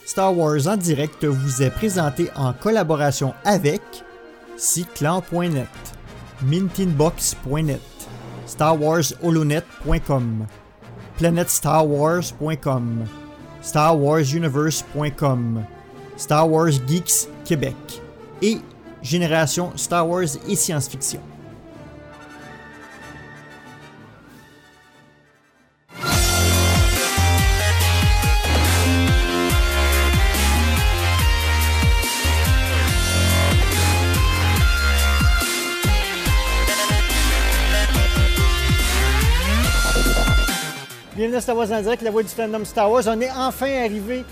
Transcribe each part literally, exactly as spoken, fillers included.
Star Wars en direct vous est présenté en collaboration avec Cyclan point net, Mintinbox point net, Star Wars Holonet point com, Planet Star Wars point com, Star Wars Universe point com, Star Wars Geeks Québec et Génération Star Wars et Science-Fiction. Bienvenue à Star Wars en direct, la voix du fandom Star Wars. On est enfin arrivé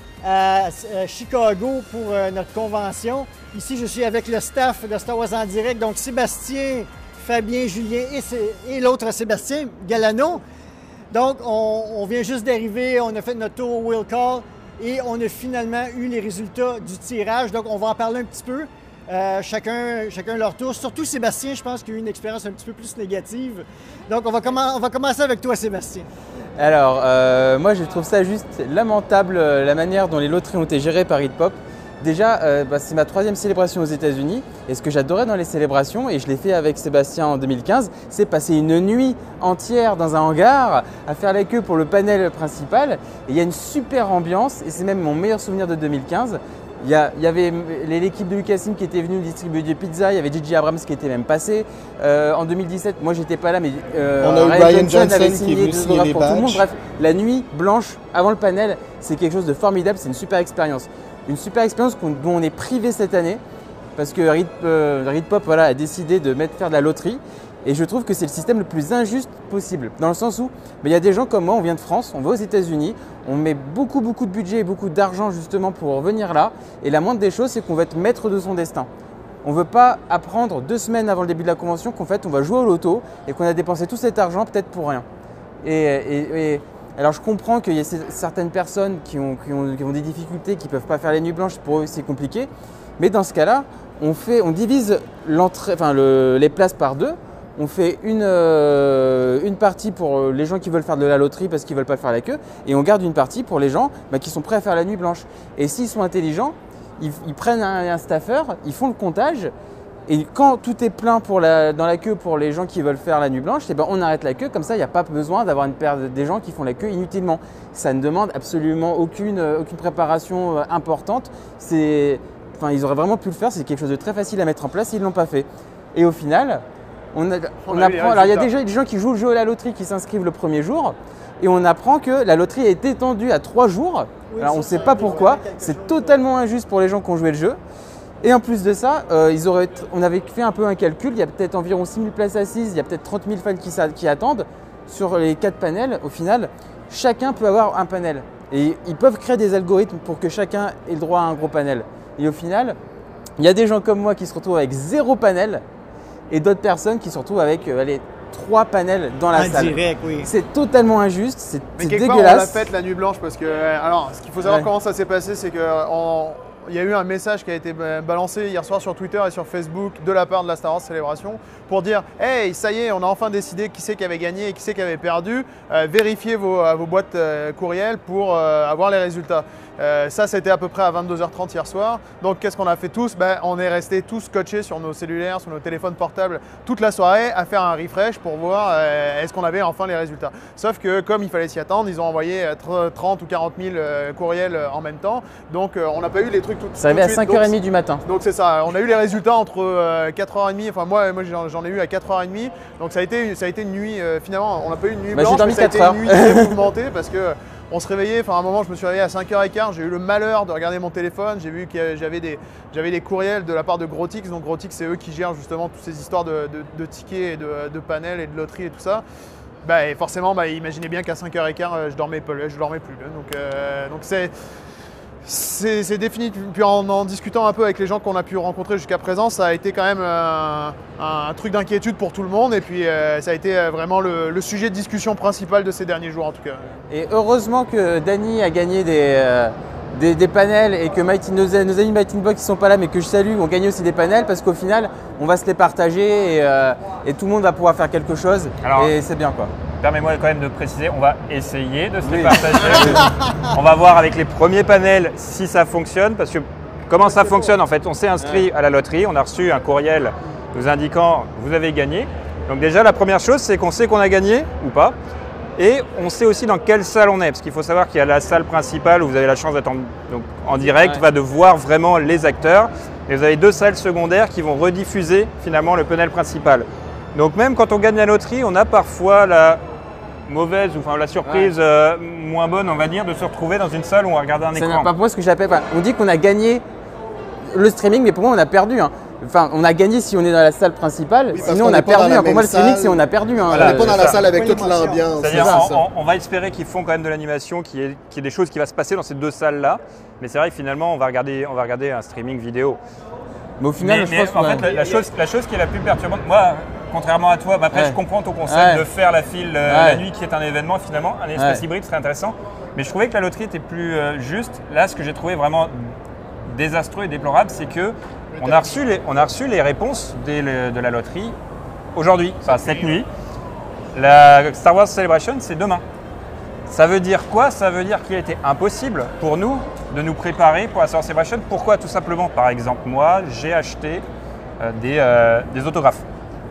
à Chicago pour notre convention. Ici, je suis avec le staff de Star Wars en direct, donc Sébastien, Fabien, Julien et, et l'autre Sébastien Galano. Donc, on, on vient juste d'arriver, on a fait notre tour au Will Call et on a finalement eu les résultats du tirage. Donc, on va en parler un petit peu. Euh, chacun, chacun leur tour. Surtout Sébastien, je pense qu'il a eu une expérience un petit peu plus négative. Donc, on va, comm- on va commencer avec toi, Sébastien. Alors, euh, moi, je trouve ça juste lamentable, euh, la manière dont les loteries ont été gérées par HitPop. Déjà, euh, bah, c'est ma troisième célébration aux États-Unis. Et ce que j'adorais dans les célébrations, et je l'ai fait avec Sébastien en deux mille quinze, c'est passer une nuit entière dans un hangar à faire la queue pour le panel principal. Et il y a une super ambiance, et c'est même mon meilleur souvenir de deux mille quinze. Il y, a, il y avait l'équipe de Lucasfilm qui était venue distribuer des pizzas, il y avait J J Abrams qui était même passé. Euh, en deux mille dix-sept, moi j'étais pas là, mais euh, on a eu Ryan Johnson, Johnson avait signé qui est venu signer les pour tout le monde. badges. Bref, la nuit blanche avant le panel, c'est quelque chose de formidable, c'est une super expérience. Une super expérience dont on est privé cette année parce que HitPop voilà, a décidé de mettre faire de la loterie. Et je trouve que c'est le système le plus injuste possible, dans le sens où il y a des gens comme moi, on vient de France, on va aux États-Unis, on met beaucoup beaucoup de budget et beaucoup d'argent justement pour venir là, et la moindre des choses, c'est qu'on va être maître de son destin. On ne veut pas apprendre deux semaines avant le début de la convention qu'en fait on va jouer au loto et qu'on a dépensé tout cet argent peut-être pour rien. Et, et, et alors je comprends qu'il y a certaines personnes qui ont, qui ont, qui ont des difficultés, qui ne peuvent pas faire les nuits blanches, pour eux c'est compliqué, mais dans ce cas-là, on, fait, on divise l'entrée, enfin le, les places par deux. On fait une, euh, une partie pour les gens qui veulent faire de la loterie parce qu'ils ne veulent pas faire la queue et on garde une partie pour les gens bah, qui sont prêts à faire la nuit blanche. Et s'ils sont intelligents, ils, ils prennent un, un staffeur, ils font le comptage et quand tout est plein pour la, dans la queue pour les gens qui veulent faire la nuit blanche, eh ben, on arrête la queue, comme ça il n'y a pas besoin d'avoir une paire de, des gens qui font la queue inutilement. Ça ne demande absolument aucune, aucune préparation importante. C'est, enfin, ils auraient vraiment pu le faire, c'est quelque chose de très facile à mettre en place, ils ne l'ont pas fait. Et au final, On, a, on, on apprend, alors il y a déjà des gens qui jouent le jeu à la loterie qui s'inscrivent le premier jour et on apprend que la loterie a été étendue à trois jours. Oui, alors on ne sait pas pourquoi, c'est totalement injuste pour les gens qui ont joué le jeu. Et en plus de ça, euh, ils auraient, on avait fait un peu un calcul, il y a peut-être environ six mille places assises, il y a peut-être trente mille fans qui, qui attendent. Sur les quatre panels, au final, chacun peut avoir un panel. Et ils peuvent créer des algorithmes pour que chacun ait le droit à un gros panel. Et au final, il y a des gens comme moi qui se retrouvent avec zéro panel. Et d'autres personnes qui se retrouvent avec euh, allez, trois panels dans la en salle. Direct, oui. C'est totalement injuste, c'est, Mais c'est quelque dégueulasse. part, on l'a faite la nuit blanche parce que, alors, ce qu'il faut savoir Ouais. comment ça s'est passé, c'est que on, il y a eu un message qui a été balancé hier soir sur Twitter et sur Facebook de la part de la Star Wars Célébration pour dire « Hey, ça y est, on a enfin décidé qui c'est qui avait gagné et qui c'est qui avait perdu. Euh, vérifiez vos, vos boîtes euh, courriels pour euh, avoir les résultats. » Euh, ça, c'était à peu près à vingt-deux heures trente hier soir. Donc, qu'est-ce qu'on a fait tous? ben, On est restés tous scotchés sur nos cellulaires, sur nos téléphones portables toute la soirée à faire un refresh pour voir euh, est-ce qu'on avait enfin les résultats. Sauf que, comme il fallait s'y attendre, ils ont envoyé trente ou quarante mille euh, courriels en même temps. Donc, euh, on n'a pas eu les trucs tout, tout de suite. Ça arrivait à cinq heures trente du matin. Donc, c'est ça. On a eu les résultats entre euh, quatre heures trente. Enfin, moi, moi j'en, j'en ai eu à quatre heures trente. Donc, ça a été, ça a été une nuit, euh, finalement, on n'a pas eu une nuit bah, blanche, j'ai dormi mais ça a été heures. une nuit très mouvementée parce que on se réveillait, enfin à un moment je me suis réveillé à cinq heures quinze, j'ai eu le malheur de regarder mon téléphone, j'ai vu que j'avais des, j'avais des courriels de la part de Grotix, donc Grotix c'est eux qui gèrent justement toutes ces histoires de, de, de tickets et de, de panels et de loterie et tout ça. Bah, et forcément, bah, imaginez bien qu'à cinq heures quinze je dormais, je dormais plus. Donc, euh, donc c'est, c'est, c'est défini. Puis en, en discutant un peu avec les gens qu'on a pu rencontrer jusqu'à présent, ça a été quand même un, un truc d'inquiétude pour tout le monde. Et puis euh, ça a été vraiment le, le sujet de discussion principal de ces derniers jours en tout cas. Et heureusement que Dany a gagné des, euh, des, des panels et que Mighty, nos, nos amis Mighty Box qui ne sont pas là mais que je salue ont gagné aussi des panels parce qu'au final on va se les partager et, euh, et tout le monde va pouvoir faire quelque chose. Alors, et c'est bien quoi. permets-moi quand même de préciser, on va essayer de se les partager. On va voir avec les premiers panels si ça fonctionne, parce que comment ça fonctionne en fait, on s'est inscrit à la loterie, on a reçu un courriel nous indiquant vous avez gagné. Donc déjà la première chose c'est qu'on sait qu'on a gagné ou pas, et on sait aussi dans quelle salle on est, parce qu'il faut savoir qu'il y a la salle principale où vous avez la chance d'être en, donc, en direct, ouais. va de voir vraiment les acteurs, et vous avez deux salles secondaires qui vont rediffuser finalement le panel principal. Donc même quand on gagne la loterie, on a parfois la mauvaise ou enfin la surprise ouais. euh, moins bonne, on va dire, de se retrouver dans une salle où on va regarder un écran. C'est pas pour moi ce que j'appelle. On dit qu'on a gagné le streaming, mais pour moi on a perdu. Hein. Enfin, on a gagné si on est dans la salle principale, oui, sinon on a perdu. Hein. Pour moi, le streaming, c'est on a perdu. Hein. Voilà, on n'est pas dans la salle avec toute l'ambiance. C'est-à-dire, on, on, on va espérer qu'ils font quand même de l'animation, qu'il y ait, qu'il y ait des choses qui vont se passer dans ces deux salles-là. Mais c'est vrai que finalement, on va regarder, on va regarder un streaming vidéo. Mais au final, mais, je mais pense en ouais. fait, la, la, chose, la chose qui est la plus perturbante, moi, contrairement à toi, bah après, ouais. je comprends ton concept ouais. de faire la file euh, ouais. la nuit, qui est un événement finalement, un espèce ouais. hybride serait intéressant. Mais je trouvais que la loterie était plus euh, juste. Là, ce que j'ai trouvé vraiment désastreux et déplorable, c'est que On a, reçu les, on a reçu les réponses des, de la loterie aujourd'hui, enfin cette nuit. La Star Wars Celebration, c'est demain. Ça veut dire quoi? Ça veut dire qu'il a été impossible pour nous de nous préparer pour la Star Wars Celebration. Pourquoi? Tout simplement, par exemple, moi, j'ai acheté euh, des, euh, des autographes.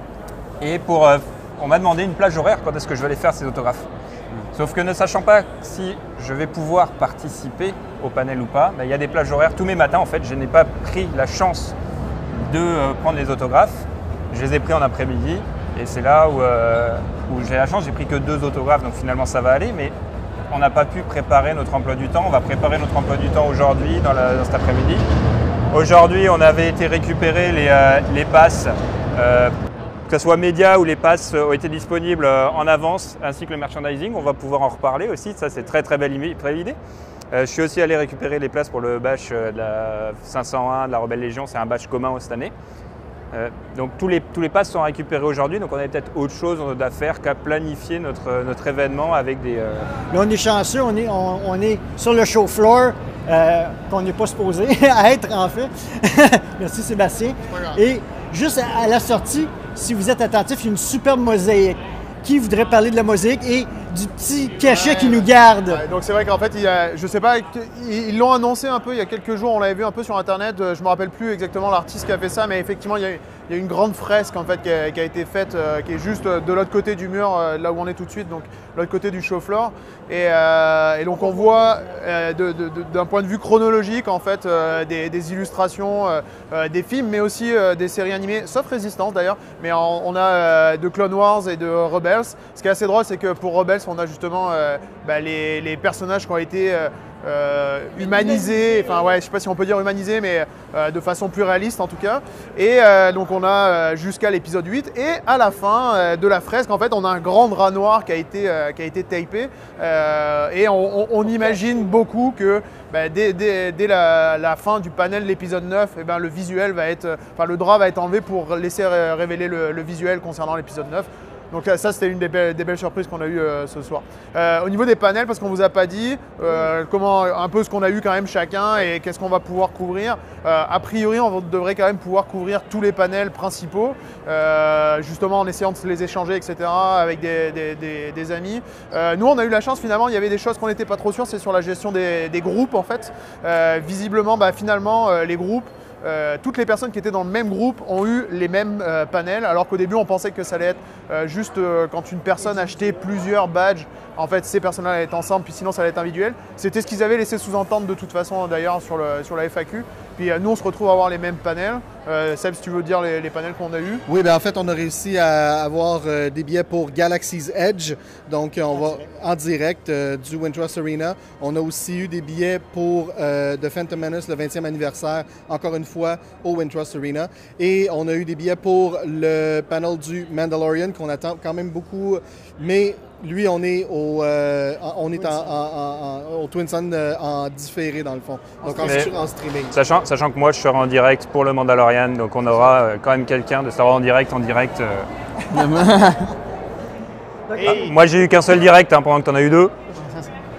Et pour, euh, on m'a demandé une plage horaire quand est-ce que je vais aller faire ces autographes. Sauf que ne sachant pas si je vais pouvoir participer au panel ou pas, ben, il y a des plages horaires. Tous mes matins, en fait, je n'ai pas pris la chance de euh, prendre les autographes. Je les ai pris en après-midi et c'est là où, euh, où j'ai la chance. J'ai pris que deux autographes, donc finalement ça va aller. Mais on n'a pas pu préparer notre emploi du temps. On va préparer notre emploi du temps aujourd'hui, dans, dans cet après-midi. Aujourd'hui, on avait été récupérer les, euh, les passes. Euh, que ce soit médias ou les passes ont été disponibles en avance, ainsi que le merchandising. On va pouvoir en reparler aussi, ça c'est très très belle idée. Euh, je suis aussi allé récupérer les places pour le badge de la cinq cent un de la Rebelle Légion, c'est un badge commun cette année. Euh, donc tous les, tous les passes sont récupérés aujourd'hui, donc on avait peut-être autre chose à faire qu'à planifier notre, notre événement avec des… Euh... Là on est chanceux, on est, on, on est sur le show floor, euh, qu'on n'est pas supposé à être en fait. Merci Sébastien. Et juste à, à la sortie, si vous êtes attentif, il y a une superbe mosaïque. Qui voudrait parler de la mosaïque et du petit cachet ouais, qui nous garde? Ouais, donc c'est vrai qu'en fait, il y a, je sais pas, ils l'ont annoncé un peu il y a quelques jours, on l'avait vu un peu sur internet, je ne me rappelle plus exactement l'artiste qui a fait ça, mais effectivement il y a, il y a une grande fresque en fait qui a, qui a été faite, euh, qui est juste de l'autre côté du mur, euh, là où on est tout de suite, donc de l'autre côté du show floor. Et, euh, et donc on voit euh, de, de, de, d'un point de vue chronologique en fait euh, des, des illustrations, euh, euh, des films, mais aussi euh, des séries animées, sauf Résistance d'ailleurs, mais on, on a euh, de Clone Wars et de Rebels. Ce qui est assez drôle, c'est que pour Rebels, on a justement euh, bah, les, les personnages qui ont été euh, euh, humanisés, enfin ouais, je sais pas si on peut dire humanisés, mais euh, de façon plus réaliste en tout cas. Et euh, donc on a euh, jusqu'à l'épisode huit, et à la fin euh, de la fresque, en fait, on a un grand drap noir qui a été, euh, qui a été tapé, euh, et on, on, on imagine beaucoup que bah, dès, dès, dès la, la fin du panel de l'épisode neuf, et ben, le visuel va être, enfin le drap va être enlevé pour laisser révéler le, le visuel concernant l'épisode neuf. Donc ça, c'était une des belles, des belles surprises qu'on a eues euh, ce soir. Euh, au niveau des panels, parce qu'on ne vous a pas dit euh, comment, un peu ce qu'on a eu quand même chacun et qu'est-ce qu'on va pouvoir couvrir. Euh, a priori, on devrait quand même pouvoir couvrir tous les panels principaux, euh, justement en essayant de se les échanger, et cetera, avec des, des, des, des amis. Euh, nous, on a eu la chance, finalement, il y avait des choses qu'on n'était pas trop sûrs, c'est sur la gestion des, des groupes, en fait. Euh, visiblement, bah, finalement, euh, les groupes, Euh, toutes les personnes qui étaient dans le même groupe ont eu les mêmes euh, panels, alors qu'au début on pensait que ça allait être euh, juste euh, quand une personne achetait plusieurs badges, en fait ces personnes-là allaient être ensemble, puis sinon ça allait être individuel. C'était ce qu'ils avaient laissé sous-entendre de toute façon d'ailleurs sur, le, sur la F A Q. Puis euh, nous on se retrouve à avoir les mêmes panels. Euh, Seb, si tu veux dire les, les panels qu'on a eus. Oui, ben en fait on a réussi à avoir euh, des billets pour Galaxy's Edge, donc euh, on va en direct euh, du Wintrust Arena. On a aussi eu des billets pour euh, The Phantom Menace, le vingtième anniversaire, encore une fois au Wintrust Arena. Et on a eu des billets pour le panel du Mandalorian qu'on attend quand même beaucoup, mais lui on est au, euh, on est en, en, en, au Twin Sun euh, en différé dans le fond, donc en, en streaming. Sachant, sachant que moi je serai en direct pour le Mandalorian, donc on aura euh, quand même quelqu'un de Star Wars en direct, en direct. Euh... ah, moi j'ai eu qu'un seul direct hein, pendant que tu en as eu deux.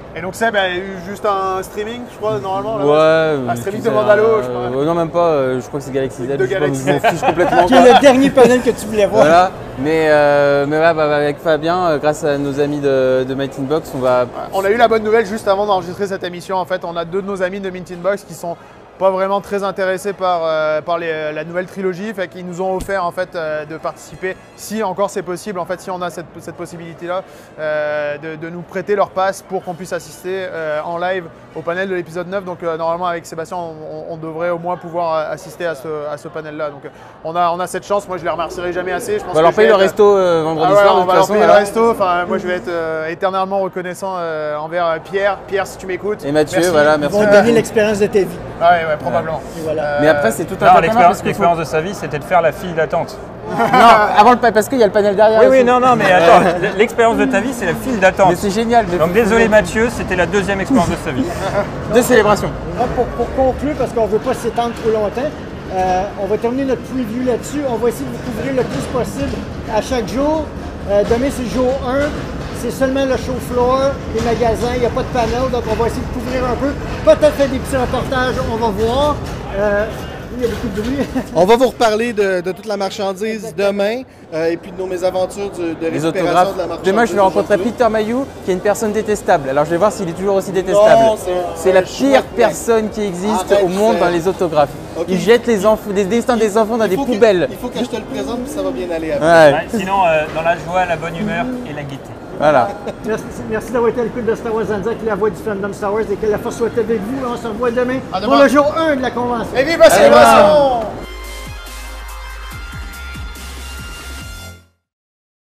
Et donc Seb a eu juste un streaming, je crois, normalement. Là, ouais. Un streaming de Mandalo, euh, je crois. Euh, non, même pas. Euh, je crois que c'est Galaxy Z. De Je Galaxy m'en fiche complètement. Qui est le dernier panel que tu voulais voir. Voilà. Mais, euh, mais ouais, bah, avec Fabien, euh, grâce à nos amis de, de Mighty Box, on va. On a eu la bonne nouvelle juste avant d'enregistrer cette émission. En fait, on a deux de nos amis de Mint in Box qui sont pas vraiment très intéressés par, euh, par les, la nouvelle trilogie, fait qu'ils nous ont offert en fait euh, de participer, si encore c'est possible, en fait si on a cette, cette possibilité-là, euh, de, de nous prêter leur passe pour qu'on puisse assister euh, en live au panel de l'épisode neuf. Donc euh, normalement avec Sébastien, on, on devrait au moins pouvoir assister à ce, à ce panel-là. Donc on a, on a cette chance. Moi je les remercierai jamais assez. Je pense on va leur payer le resto euh, vendredi ah ouais, soir. On de va toute leur façon, payer voilà. le resto. Enfin, moi je vais être euh, éternellement reconnaissant euh, envers Pierre. Pierre, si tu m'écoutes. Et Mathieu, merci. voilà, Ils merci. vont te donner l'expérience de ta vie. Ah ouais, ouais, probablement. Et voilà. Mais après, c'est tout un Non, tas l'expérience l'expérience de sa vie, c'était de faire la file d'attente. Non, avant le panel, parce qu'il y a le panel derrière. Oui, aussi. oui, non, non, mais attends, l'expérience de ta vie, c'est la file d'attente. Mais c'est génial. mais Donc faut- désolé Mathieu, c'était la deuxième expérience de sa vie. De célébration. Là, pour, pour conclure, parce qu'on ne veut pas s'étendre trop longtemps, euh, on va terminer notre preview là-dessus. On va essayer de vous couvrir le plus possible à chaque jour. Euh, demain, c'est le jour un. C'est seulement le show floor, les magasins, il n'y a pas de panel, donc on va essayer de couvrir un peu. Peut-être faire des petits reportages, on va voir. Euh, il y a beaucoup de bruit. On va vous reparler de, de toute la marchandise demain euh, et puis de nos mésaventures du- de Les récupération autographes. de la marchandise. Demain, je vais rencontrer aujourd'hui. Peter Mayou, qui est une personne détestable. Alors, je vais voir s'il est toujours aussi détestable. Non, c'est- C'est la un pire chouette mec. personne qui existe Arrête, au monde c'est- dans les autographes. Ok. Il jette les, enfants, les destins des enfants dans Il des faut que- poubelles. il faut que je te le présente, puis ça va bien aller après. Ouais, Ouais, sinon, euh, dans la joie, la bonne humeur et la gaieté. voilà. Merci, merci d'avoir été à l'écoute de Star Wars en direct, la voix du fandom Star Wars, et que la force soit avec vous. On se revoit demain À pour demain. le jour un de la convention. Et vive la célébration!